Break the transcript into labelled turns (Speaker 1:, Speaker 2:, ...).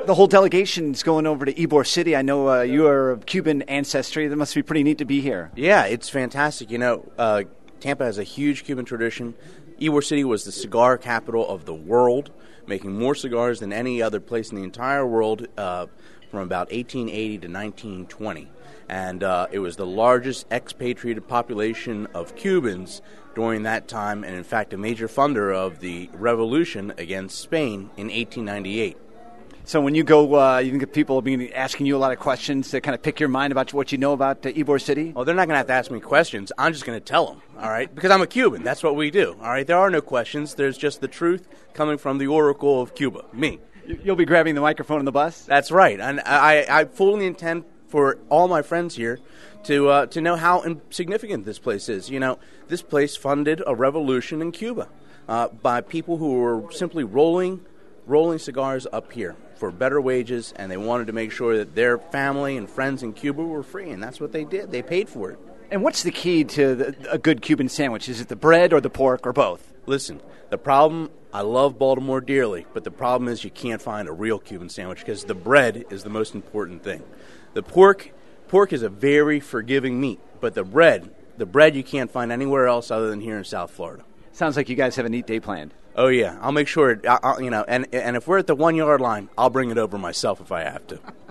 Speaker 1: the whole delegation's going over to Ybor City. I know you are of Cuban ancestry. That must be pretty neat to be here.
Speaker 2: Yeah, it's fantastic. Tampa has a huge Cuban tradition. Ybor City was the cigar capital of the world, making more cigars than any other place in the entire world from about 1880 to 1920. And it was the largest expatriated population of Cubans during that time, and in fact a major funder of the revolution against Spain in 1898.
Speaker 1: So when you go, you think people will be asking you a lot of questions to kind of pick your mind about what you know about Ybor City?
Speaker 2: Oh, they're not going to have to ask me questions. I'm just going to tell them, all right? Because I'm a Cuban. That's what we do, all right? There are no questions. There's just the truth coming from the Oracle of Cuba, me.
Speaker 1: You'll be grabbing the microphone on the bus?
Speaker 2: That's right. And I fully intend for all my friends here to know how significant this place is. This place funded a revolution in Cuba by people who were simply rolling cigars up here for better wages, and they wanted to make sure that their family and friends in Cuba were free, and that's what they did. They paid for it.
Speaker 1: And what's the key to a good Cuban sandwich? Is it the bread or the pork or both?
Speaker 2: Listen, the problem, I love Baltimore dearly, but the problem is you can't find a real Cuban sandwich because the bread is the most important thing. The pork is a very forgiving meat, but the bread you can't find anywhere else other than here in South Florida.
Speaker 1: Sounds like you guys have a neat day planned.
Speaker 2: Oh yeah, I'll make sure. And if we're at the 1 yard line, I'll bring it over myself if I have to.